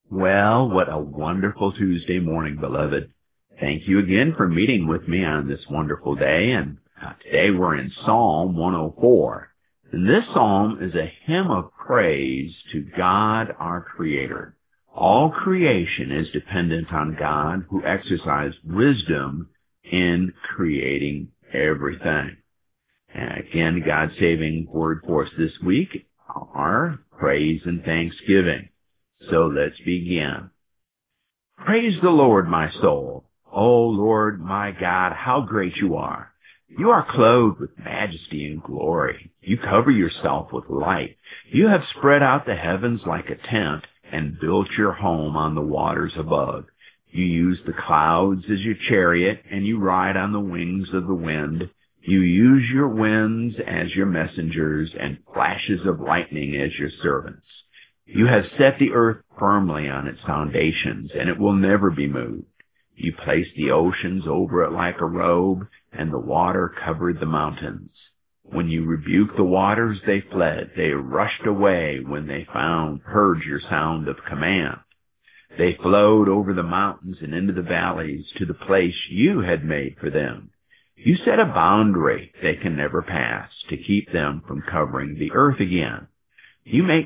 Well, what a wonderful Tuesday morning, beloved. Thank you again for meeting with me on this wonderful day. And today we're in Psalm 104. And this psalm is a hymn of praise to God, our Creator. All creation is dependent on God, who exercised wisdom in creating everything. And again, God's saving word for us this week are praise and thanksgiving. So let's begin. Praise the Lord, my soul. O Lord, my God, how great you are. You are clothed with majesty and glory. You cover yourself with light. You have spread out the heavens like a tent and built your home on the waters above. You use the clouds as your chariot, and you ride on the wings of the wind. You use your winds as your messengers and flashes of lightning as your servants. You have set the earth firmly on its foundations, and it will never be moved. You placed the oceans over it like a robe, and the water covered the mountains. When you rebuked the waters, they fled. They rushed away when they heard your sound of command. They flowed over the mountains and into the valleys to the place you had made for them. You set a boundary they can never pass to keep them from covering the earth again. You make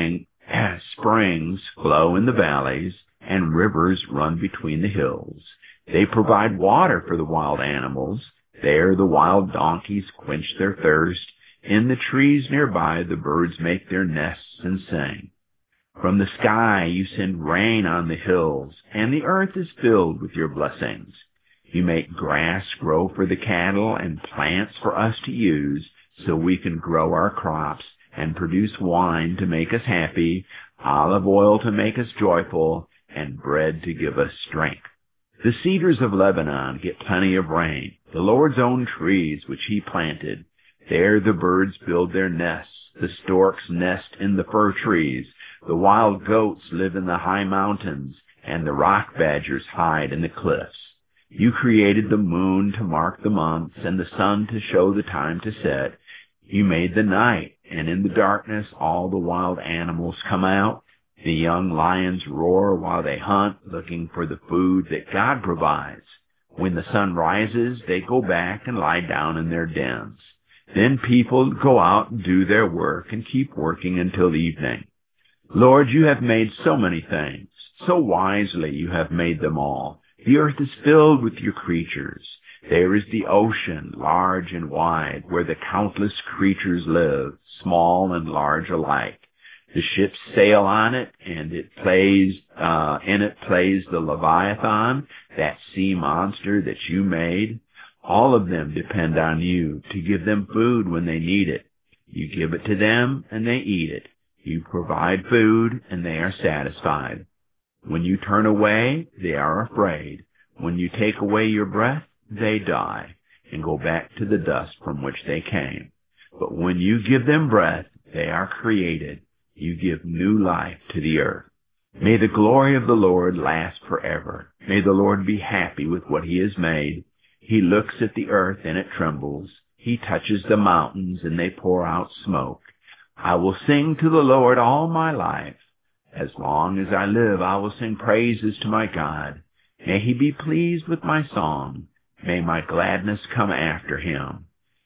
springs flow in the valleys, and rivers run between the hills. They provide water for the wild animals. There the wild donkeys quench their thirst. In the trees nearby the birds make their nests and sing. From the sky you send rain on the hills, and the earth is filled with your blessings. You make grass grow for the cattle and plants for us to use so we can grow our crops and produce wine to make us happy, olive oil to make us joyful, and bread to give us strength. The cedars of Lebanon get plenty of rain, the Lord's own trees which he planted. There the birds build their nests, the storks nest in the fir trees, the wild goats live in the high mountains, and the rock badgers hide in the cliffs. You created the moon to mark the months, and the sun to show the time to set. You made the night, and in the darkness all the wild animals come out. The young lions roar while they hunt, looking for the food that God provides. When the sun rises, they go back and lie down in their dens. Then people go out and do their work and keep working until evening. Lord, you have made so many things. So wisely you have made them all. The earth is filled with your creatures. There is the ocean, large and wide, where the countless creatures live, small and large alike. The ships sail on it, and in it plays the Leviathan, that sea monster that you made. All of them depend on you to give them food when they need it. You give it to them, and they eat it. You provide food, and they are satisfied. When you turn away, they are afraid. When you take away your breath, they die and go back to the dust from which they came. But when you give them breath, they are created. You give new life to the earth. May the glory of the Lord last forever. May the Lord be happy with what he has made. He looks at the earth and it trembles. He touches the mountains and they pour out smoke. I will sing to the Lord all my life. As long as I live, I will sing praises to my God. May he be pleased with my song. May my gladness come after him.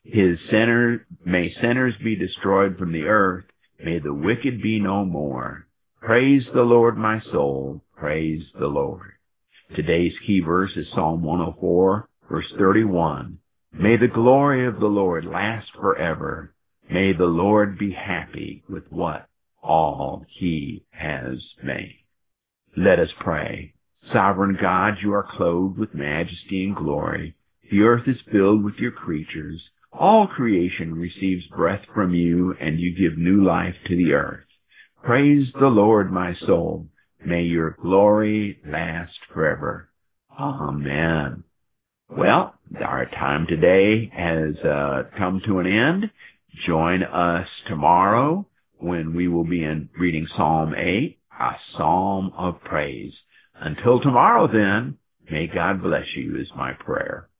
May sinners be destroyed from the earth. May the wicked be no more. Praise the Lord, my soul. Praise the Lord. Today's key verse is Psalm 104, verse 31. May the glory of the Lord last forever. May the Lord be happy with what all he has made. Let us pray. Sovereign God, you are clothed with majesty and glory. The earth is filled with your creatures. All creation receives breath from you, and you give new life to the earth. Praise the Lord, my soul. May your glory last forever. Amen. Well, our time today has come to an end. Join us tomorrow when we will be reading Psalm 8, a psalm of praise. Until tomorrow then, may God bless you is my prayer.